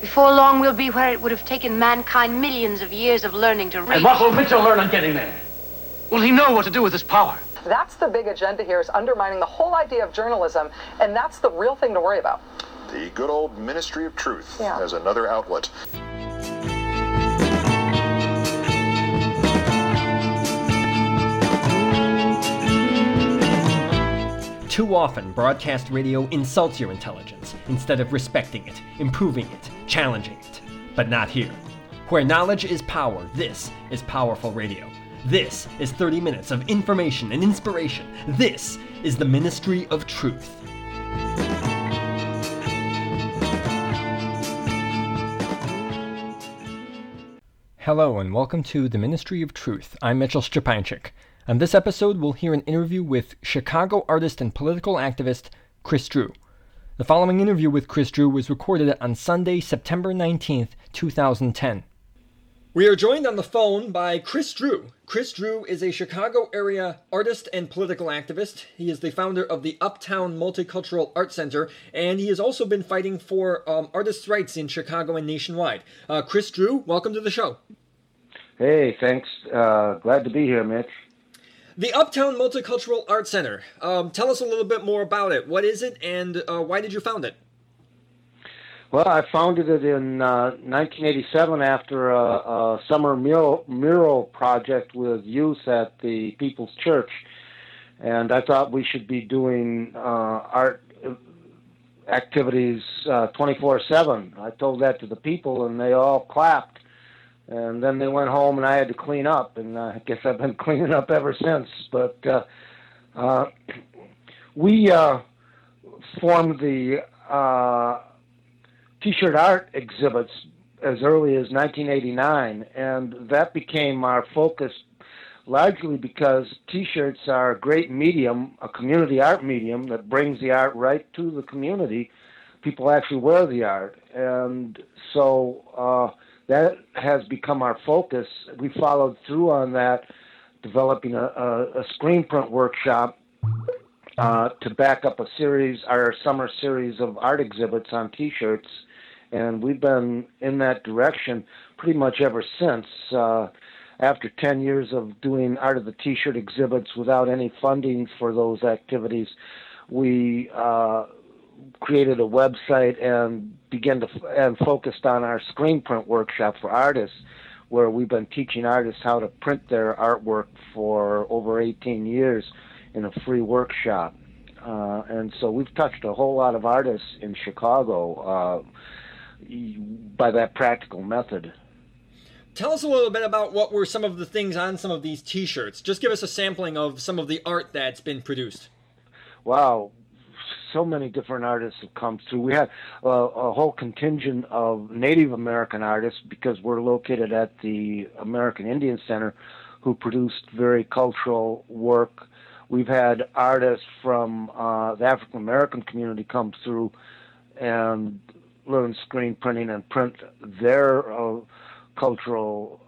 Before long, we'll be where it would have taken mankind millions of years of learning to reach. And what will Mitchell learn on getting there? Will he know what to do with his power? That's the big agenda here, is undermining the whole idea of journalism, and that's the real thing to worry about. The good old Ministry of Truth as another outlet. Too often, broadcast radio insults your intelligence instead of respecting it, improving it, challenging it. But not here. Where knowledge is power, this is powerful radio. This is 30 minutes of information and inspiration. This is the Ministry of Truth. Hello and welcome to the Ministry of Truth. I'm Mitchell Szczepańczyk. On this episode, we'll hear an interview with Chicago artist and political activist Chris Drew. The following interview with Chris Drew was recorded on Sunday, September 19th, 2010. We are joined on the phone by Chris Drew. Chris Drew is a Chicago area artist and political activist. He is the founder of the Uptown Multicultural Art Center, and he has also been fighting for artists' rights in Chicago and nationwide. Chris Drew, welcome to the show. Hey, thanks. Glad to be here, Mitch. The Uptown Multicultural Art Center. Tell us a little bit more about it. What is it, and why did you found it? Well, I founded it in 1987 after a summer mural project with youth at the People's Church, and I thought we should be doing art activities 24/7. I told that to the people, and they all clapped. And then they went home, and I had to clean up, and I guess I've been cleaning up ever since. But we formed the T-shirt art exhibits as early as 1989, and that became our focus largely because T-shirts are a great medium, a community art medium that brings the art right to the community. People actually wear the art, and so that has become our focus. We followed through on that, developing a screen print workshop to back up our summer series of art exhibits on T-shirts, and we've been in that direction pretty much ever since. After 10 years of doing art of the T-shirt exhibits without any funding for those activities, we created a website and focused on our screen print workshop for artists, where we've been teaching artists how to print their artwork for over 18 years in a free workshop. And so we've touched a whole lot of artists in Chicago by that practical method. Tell us a little bit about what were some of the things on some of these T-shirts. Just give us a sampling of some of the art that's been produced. Wow. So many different artists have come through. We had a whole contingent of Native American artists because we're located at the American Indian Center who produced very cultural work. We've had artists from the African American community come through and learn screen printing and print their cultural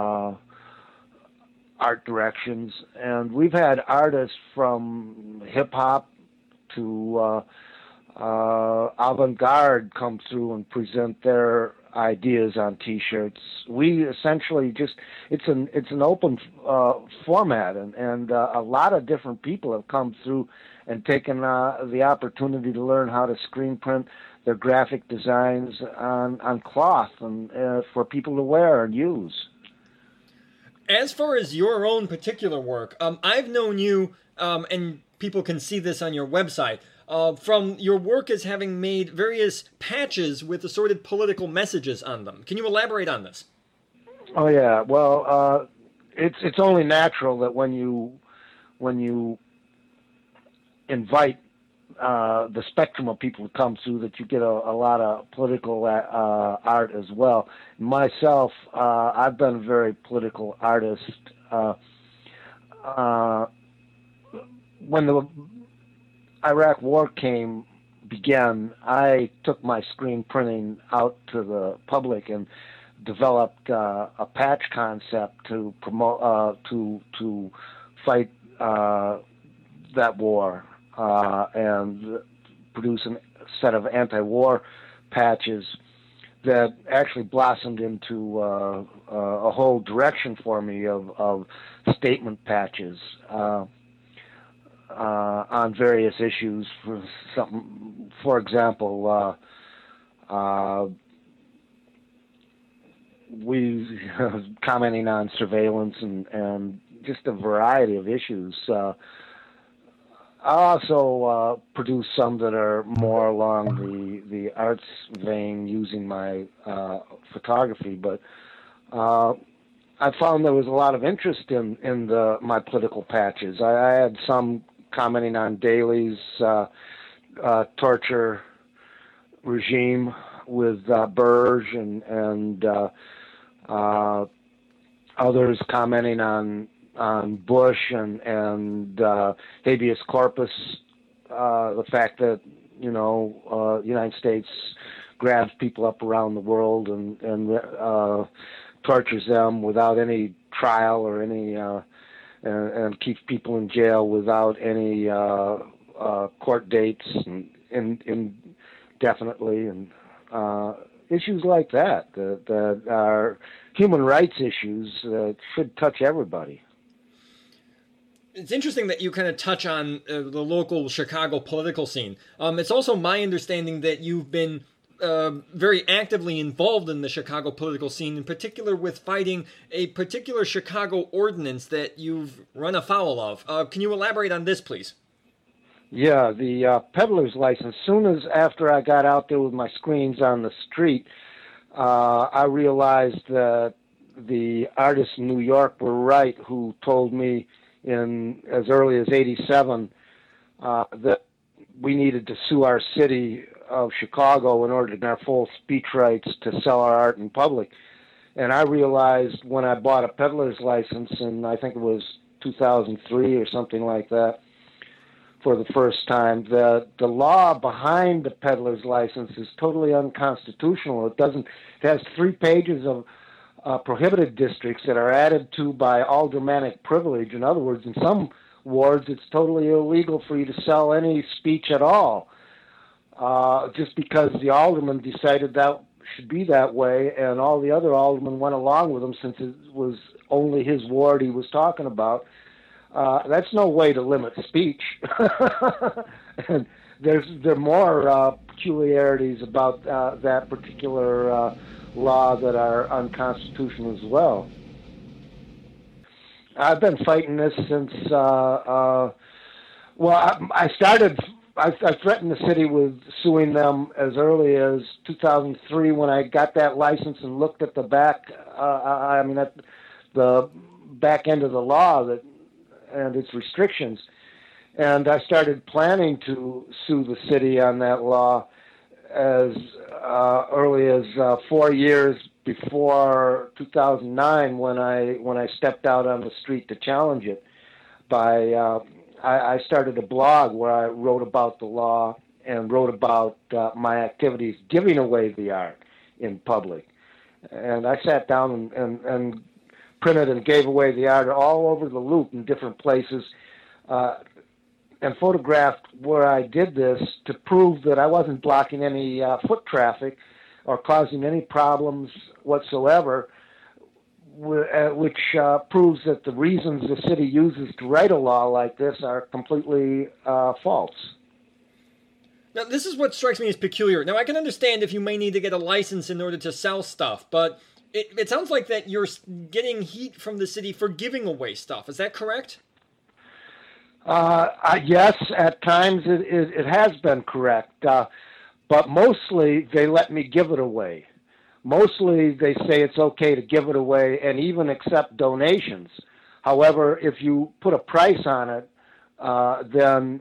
art directions. And we've had artists from hip-hop to avant-garde come through and present their ideas on T-shirts. We essentially it's an open format, and a lot of different people have come through and taken the opportunity to learn how to screen print their graphic designs on cloth and for people to wear and use. As far as your own particular work, I've known you, and people can see this on your website, from your work as having made various patches with assorted political messages on them. Can you elaborate on this? Oh yeah, well, it's only natural that when you invite the spectrum of people to come through, that you get a lot of political art as well. Myself, I've been a very political artist. When the Iraq War began, I took my screen printing out to the public and developed a patch concept to promote to fight that war and produce a set of anti-war patches that actually blossomed into a whole direction for me of statement patches on various issues. For example, we commenting on surveillance and just a variety of issues. I also produce some that are more along the arts vein, using my photography, but I found there was a lot of interest in my political patches. I had some commenting on Daley's torture regime with Burge, and others commenting on Bush and habeas corpus, the fact that the United States grabs people up around the world and tortures them without any trial or any and keeps people in jail without any court dates and indefinitely, and issues like that are human rights issues that should touch everybody. It's interesting that you kind of touch on the local Chicago political scene. It's also my understanding that you've been very actively involved in the Chicago political scene, in particular with fighting a particular Chicago ordinance that you've run afoul of. Can you elaborate on this, please? Yeah, the peddler's license. Soon as after I got out there with my screens on the street, I realized that the artists in New York were right who told me in as early as '87 that we needed to sue our city of Chicago in order to get our full speech rights to sell our art in public. And I realized when I bought a peddler's license, and I think it was 2003 or something like that, for the first time, that the law behind the peddler's license is totally unconstitutional. It has 3 pages of prohibited districts that are added to by aldermanic privilege. In other words, in some wards, it's totally illegal for you to sell any speech at all, just because the alderman decided that should be that way, and all the other aldermen went along with him since it was only his ward he was talking about. That's no way to limit speech. And there are more peculiarities about that particular law that are unconstitutional as well. I've been fighting this since, I threatened the city with suing them as early as 2003 when I got that license and looked at the back, at the back end of the law and its restrictions. And I started planning to sue the city on that law as early as 4 years before 2009, when I stepped out on the street to challenge it. I started a blog where I wrote about the law and wrote about my activities giving away the art in public. And I sat down and printed and gave away the art all over the loop in different places, and photographed where I did this to prove that I wasn't blocking any foot traffic or causing any problems whatsoever, which proves that the reasons the city uses to write a law like this are completely false. Now, this is what strikes me as peculiar. Now, I can understand if you may need to get a license in order to sell stuff, but it sounds like that you're getting heat from the city for giving away stuff. Is that correct? Yes, at times it has been correct, but mostly they let me give it away. Mostly they say it's okay to give it away and even accept donations. However, if you put a price on it, then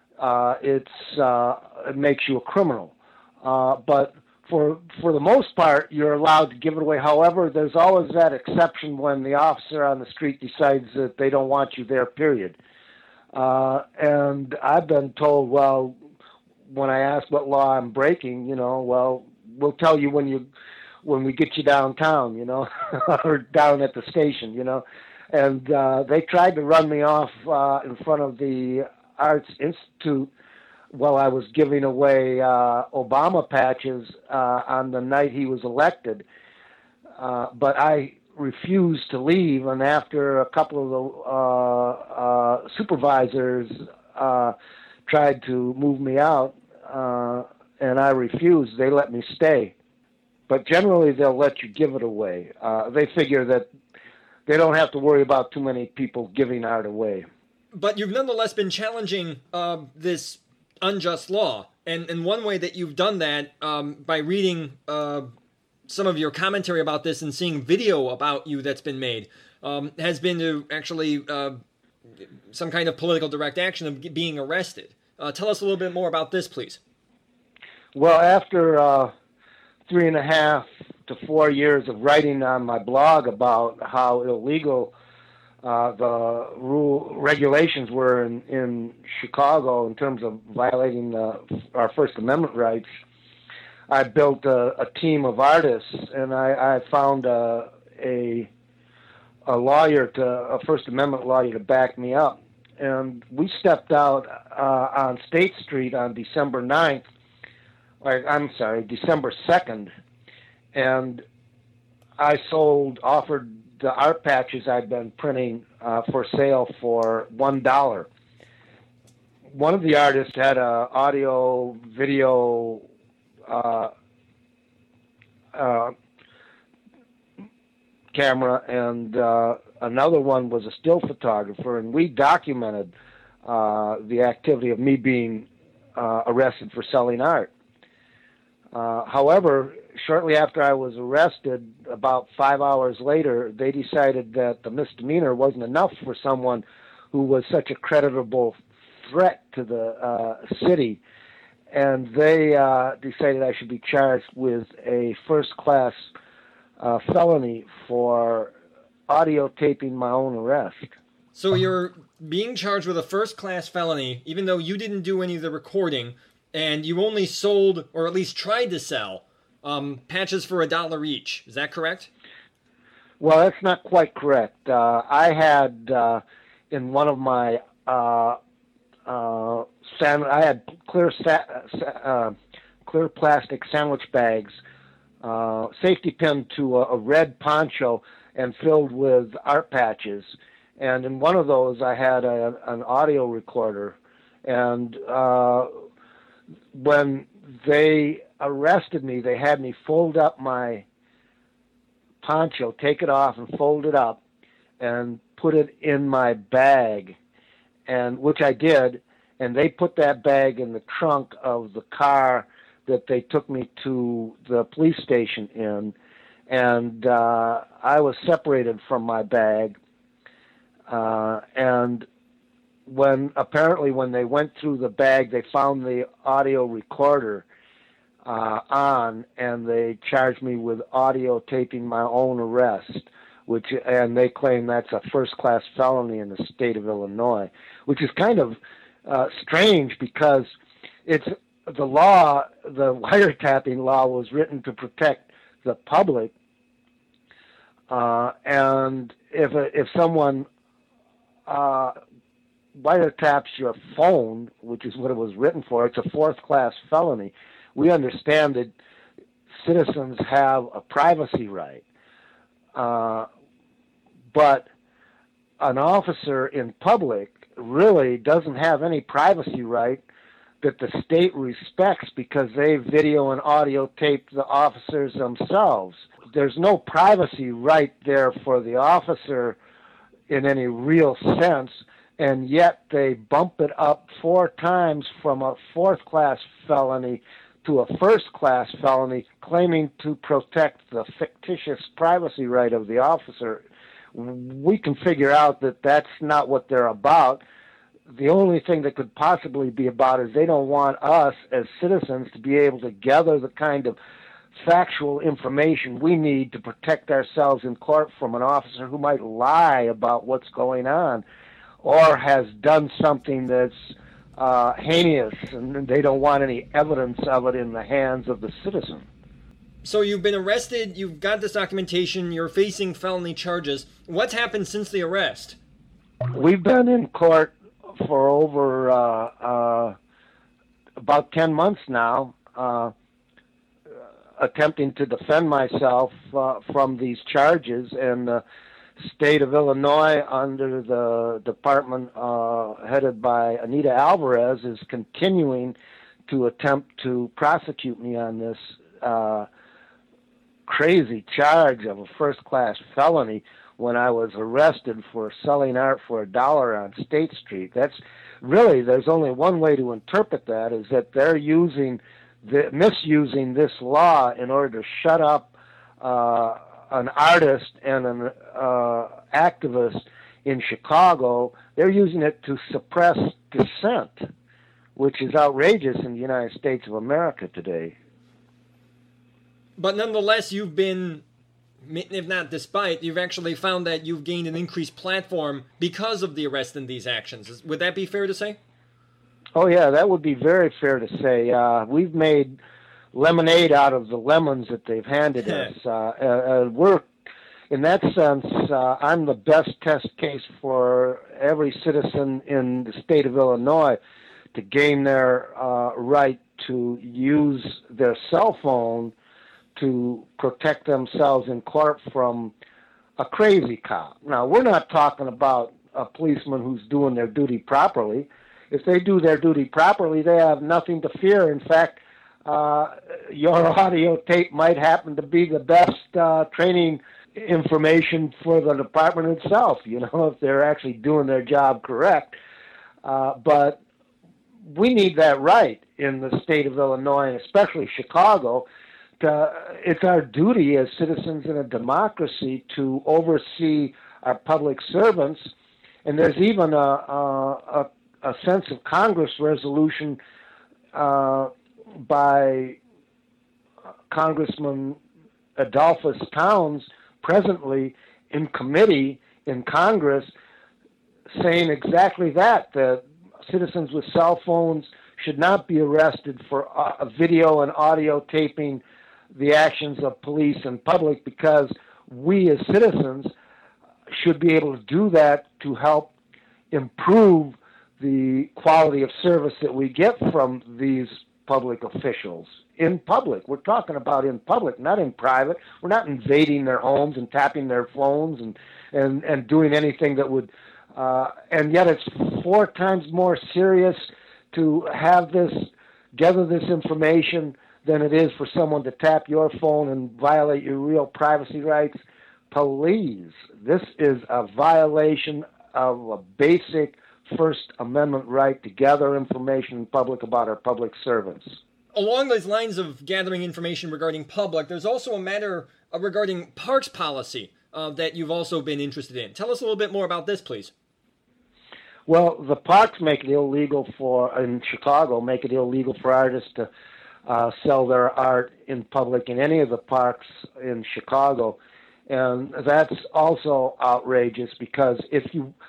it makes you a criminal. But for the most part, you're allowed to give it away. However, there's always that exception when the officer on the street decides that they don't want you there, period. And I've been told, well, when I ask what law I'm breaking, we'll tell you when we get you downtown, or down at the station, And they tried to run me off in front of the Arts Institute while I was giving away Obama patches on the night he was elected. But I refused to leave, and after a couple of the supervisors tried to move me out, and I refused, they let me stay. But generally, they'll let you give it away. They figure that they don't have to worry about too many people giving art away. But you've nonetheless been challenging this unjust law. And one way that you've done that by reading some of your commentary about this and seeing video about you that's been made has been to actually some kind of political direct action of being arrested. Tell us a little bit more about this, please. Well, after 3.5 to 4 years of writing on my blog about how illegal the regulations were in Chicago in terms of violating our First Amendment rights, I built a team of artists, and I found a lawyer, a First Amendment lawyer, to back me up. And we stepped out on State Street on December 2nd, and I offered the art patches I'd been printing for sale for $1. One of the artists had a audio, video camera, and another one was a still photographer, and we documented the activity of me being arrested for selling art. However, shortly after I was arrested, about 5 hours later, they decided that the misdemeanor wasn't enough for someone who was such a creditable threat to the city, and they decided I should be charged with a first-class felony for audio taping my own arrest. So you're being charged with a first-class felony, even though you didn't do any of the recording, and you only sold, or at least tried to sell, patches for $1 each. Is that correct? Well, that's not quite correct. I had in one of my I had clear plastic sandwich bags, safety pinned to a red poncho and filled with art patches. And in one of those, I had an audio recorder. And when they arrested me, they had me fold up my poncho, take it off and fold it up, and put it in my bag, and which I did. And they put that bag in the trunk of the car that they took me to the police station in, and I was separated from my bag. And when they went through the bag, they found the audio recorder on, and they charged me with audio taping my own arrest, and they claim that's a first-class felony in the state of Illinois, which is kind of strange because it's the law. The wiretapping law was written to protect the public, and if someone wiretaps your phone, which is what it was written for, it's a fourth-class felony. We understand that citizens have a privacy right, but an officer in public really doesn't have any privacy right that the state respects because they video and audio tape the officers themselves. There's no privacy right there for the officer in any real sense, and yet they bump it up 4 times from a fourth-class felony to a first-class felony, claiming to protect the fictitious privacy right of the officer. We can figure out that that's not what they're about. The only thing that could possibly be about is they don't want us as citizens to be able to gather the kind of factual information we need to protect ourselves in court from an officer who might lie about what's going on or has done something that's heinous, and they don't want any evidence of it in the hands of the citizen. So you've been arrested, you've got this documentation, you're facing felony charges. What's happened since the arrest? We've been in court for over about 10 months now attempting to defend myself from these charges, and the state of Illinois, under the department headed by Anita Alvarez, is continuing to attempt to prosecute me on this crazy charge of a first-class felony when I was arrested for selling art for $1 on State Street. That's really, there's only one way to interpret that, is that they're misusing this law in order to shut up an artist and an activist in Chicago. They're using it to suppress dissent, which is outrageous in the United States of America today. But nonetheless, you've been, if not despite, you've actually found that you've gained an increased platform because of the arrest and these actions. Would that be fair to say? Oh, yeah, that would be very fair to say. We've made lemonade out of the lemons that they've handed us. We're, in that sense, I'm the best test case for every citizen in the state of Illinois to gain their right to use their cell phone to protect themselves in court from a crazy cop. Now, we're not talking about a policeman who's doing their duty properly. If they do their duty properly, they have nothing to fear. In fact, your audio tape might happen to be the best training information for the department itself, if they're actually doing their job correct. But we need that right in the state of Illinois, and especially Chicago. It's our duty as citizens in a democracy to oversee our public servants, and there's even a sense of Congress resolution by Congressman Adolphus Towns, presently in committee in Congress, saying exactly that citizens with cell phones should not be arrested for video and audio taping the actions of police in public, because we as citizens should be able to do that to help improve the quality of service that we get from these public officials in public. We're talking about in public, not in private. We're not invading their homes and tapping their phones and doing anything that would, and yet it's 4 times more serious to have gather this information than it is for someone to tap your phone and violate your real privacy rights. Please, this is a violation of a basic First Amendment right to gather information in public about our public servants. Along those lines of gathering information regarding public, there's also a matter regarding parks policy that you've also been interested in. Tell us a little bit more about this, please. Well, the parks make it illegal in Chicago, make it illegal for artists to sell their art in public in any of the parks in Chicago. And that's also outrageous, because if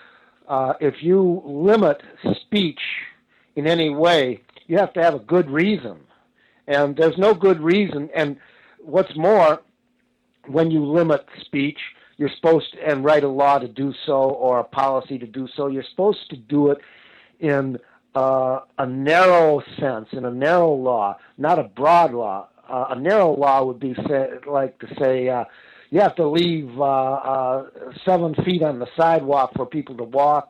you limit speech in any way, you have to have a good reason. And there's no good reason. And what's more, when you limit speech, you're supposed to, and write a law to do so or a policy to do so, you're supposed to do it in a narrow sense, in a narrow law, not a broad law. A narrow law would be you have to leave 7 feet on the sidewalk for people to walk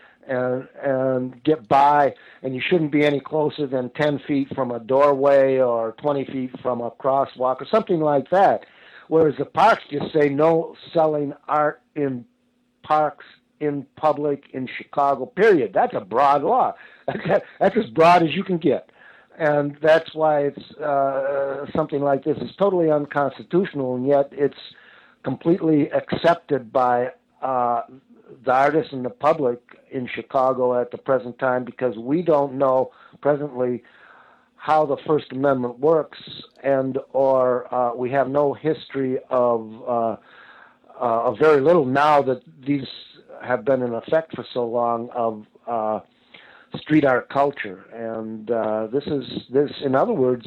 and get by, and you shouldn't be any closer than 10 feet from a doorway or 20 feet from a crosswalk or something like that. Whereas the parks just say no selling art in parks in public in Chicago, period. That's a broad law. That's as broad as you can get. And that's why it's something like this is totally unconstitutional, and yet it's completely accepted by the artists and the public in Chicago at the present time, because we don't know presently how the First Amendment works, or we have no history of very little now that these have been in effect for so long of street art culture. And this in other words,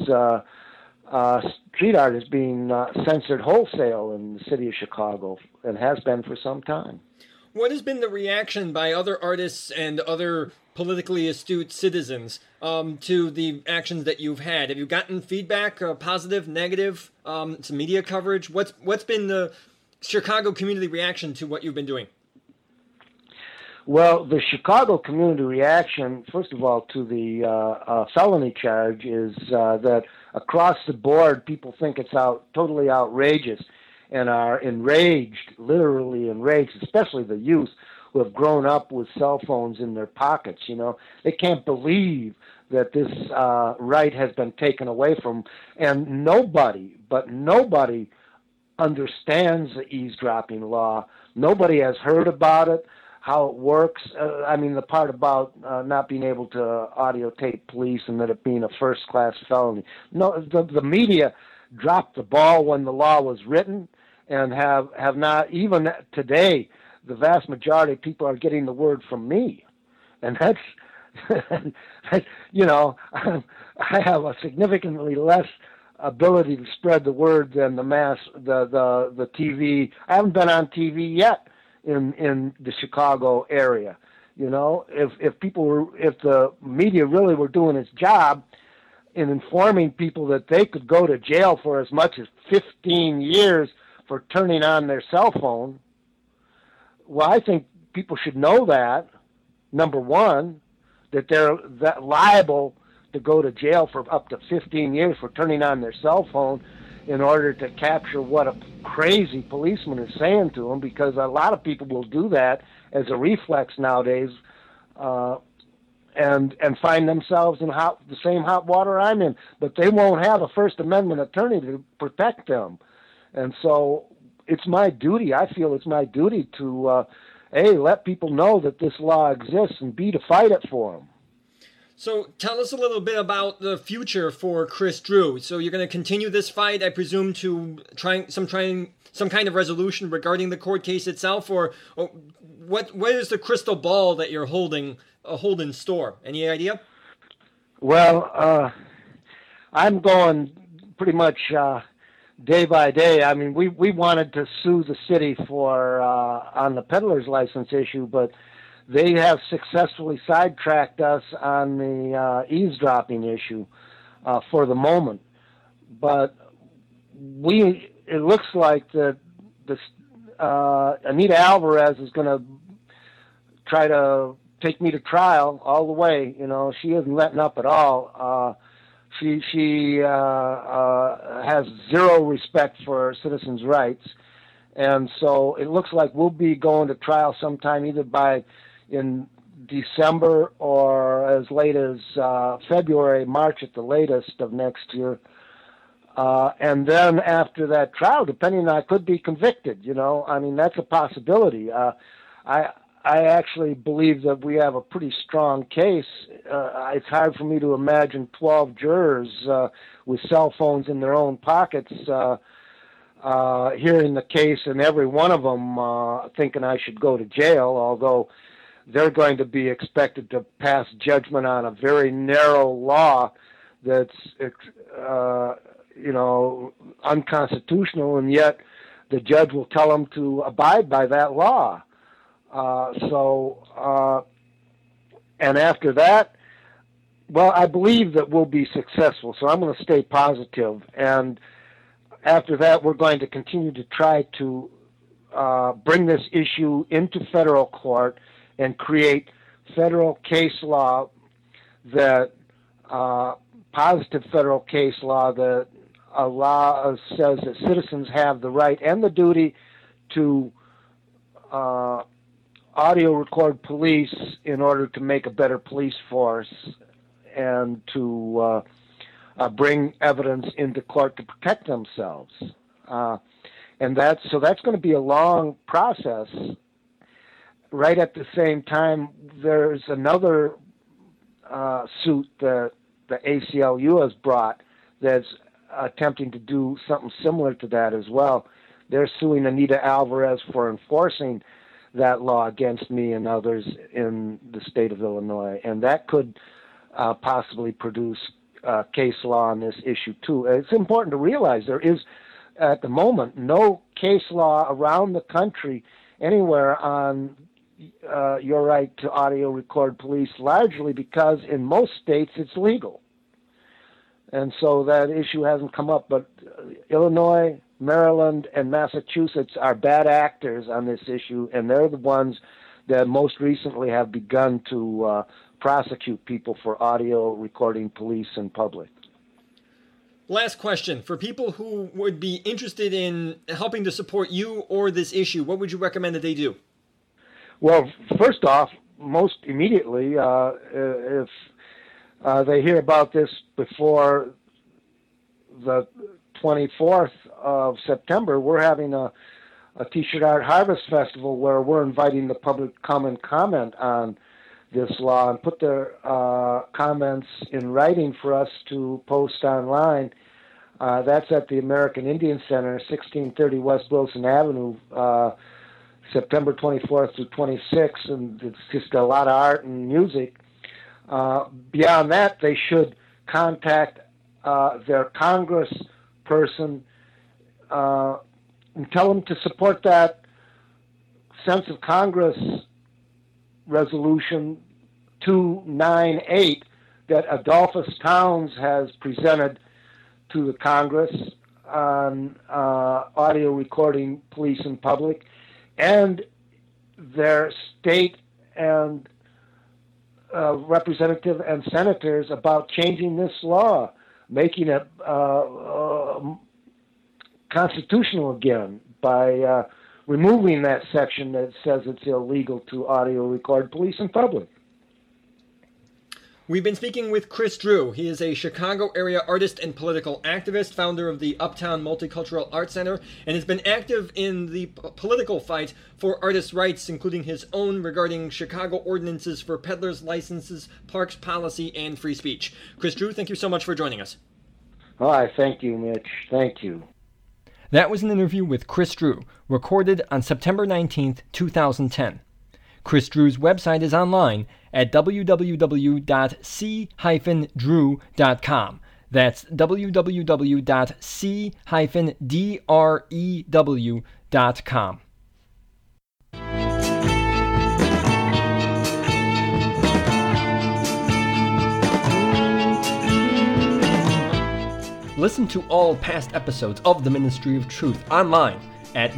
street art is being censored wholesale in the city of Chicago, and has been for some time. What has been the reaction by other artists and other politically astute citizens to the actions that you've had? Have you gotten feedback, positive, negative, some media coverage? What's been the Chicago community reaction to what you've been doing? Well, the Chicago community reaction, first of all, to the felony charge is that across the board, people think it's totally outrageous and are enraged, literally enraged, especially the youth who have grown up with cell phones in their pockets. You know, they can't believe that this right has been taken away from, and nobody understands the eavesdropping law. Nobody has heard about it, how it works. I mean, the part about not being able to audio tape police and that it being a first-class felony. No, the media dropped the ball when the law was written and have not, even today, the vast majority of people are getting the word from me. And that's, you know, I have a significantly less ability to spread the word than the TV. I haven't been on TV yet in the Chicago area. You know, if the media really were doing its job in informing people that they could go to jail for as much as 15 years for turning on their cell phone, well, I think people should know that, number one, that they're liable to go to jail for up to 15 years for turning on their cell phone in order to capture what a crazy policeman is saying to them, because a lot of people will do that as a reflex nowadays and find themselves in the same hot water I'm in. But they won't have a First Amendment attorney to protect them. And so it's my duty, I feel it's my duty to, A, let people know that this law exists, and B, to fight it for them. So tell us a little bit about the future for Chris Drew. So you're going to continue this fight, I presume, to some kind of resolution regarding the court case itself, or what is the crystal ball that you're holding in store? Any idea? Well, I'm going pretty much day by day. I mean, we wanted to sue the city for on the peddler's license issue, but they have successfully sidetracked us on the eavesdropping issue for the moment. But it looks like that Anita Alvarez is going to try to take me to trial all the way. You know, she isn't letting up at all. She has zero respect for citizens' rights, and so it looks like we'll be going to trial sometime either in December or as late as February, March at the latest of next year. And then after that trial, depending on, I could be convicted. You know, I mean, that's a possibility. I actually believe that we have a pretty strong case. It's hard for me to imagine 12 jurors with cell phones in their own pockets hearing the case, and every one of them thinking I should go to jail, although they're going to be expected to pass judgment on a very narrow law that's, you know, unconstitutional, and yet the judge will tell them to abide by that law. And after that, well, I believe that we'll be successful, so I'm going to stay positive. And after that, we're going to continue to try to bring this issue into federal court and create federal case law that, positive federal case law that says that citizens have the right and the duty to audio record police in order to make a better police force and to bring evidence into court to protect themselves. And that's going to be a long process. Right at the same time, there's another suit that the ACLU has brought that's attempting to do something similar to that as well. They're suing Anita Alvarez for enforcing that law against me and others in the state of Illinois, and that could possibly produce case law on this issue too. It's important to realize there is, at the moment, no case law around the country anywhere on your right to audio record police, largely because in most states it's legal. And so that issue hasn't come up, but Illinois, Maryland, and Massachusetts are bad actors on this issue, and they're the ones that most recently have begun to prosecute people for audio recording police in public. Last question. For people who would be interested in helping to support you or this issue, what would you recommend that they do? Well, first off, most immediately, if they hear about this before the 24th of September, we're having a T-shirt Art Harvest Festival where we're inviting the public to come and comment on this law and put their comments in writing for us to post online. That's at the American Indian Center, 1630 West Wilson Avenue, September 24th to 26th, and it's just a lot of art and music. Beyond that, they should contact their Congress person and tell them to support that Sense of Congress Resolution 298 that Adolphus Towns has presented to the Congress on audio recording police in public, and their state and representative and senators about changing this law, making it constitutional again by removing that section that says it's illegal to audio record police in public. We've been speaking with Chris Drew. He is a Chicago area artist and political activist, founder of the Uptown Multicultural Arts Center, and has been active in the political fight for artists' rights, including his own regarding Chicago ordinances for peddlers' licenses, parks policy, and free speech. Chris Drew, thank you so much for joining us. All right, thank you, Mitch. Thank you. That was an interview with Chris Drew, recorded on September 19th, 2010. Chris Drew's website is online at www.c-drew.com. That's www.c-drew.com. Listen to all past episodes of the Ministry of Truth online at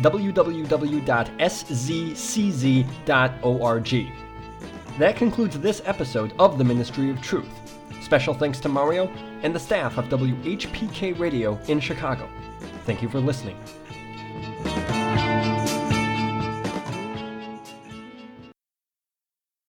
www.szcz.org. That concludes this episode of the Ministry of Truth. Special thanks to Mario and the staff of WHPK Radio in Chicago. Thank you for listening.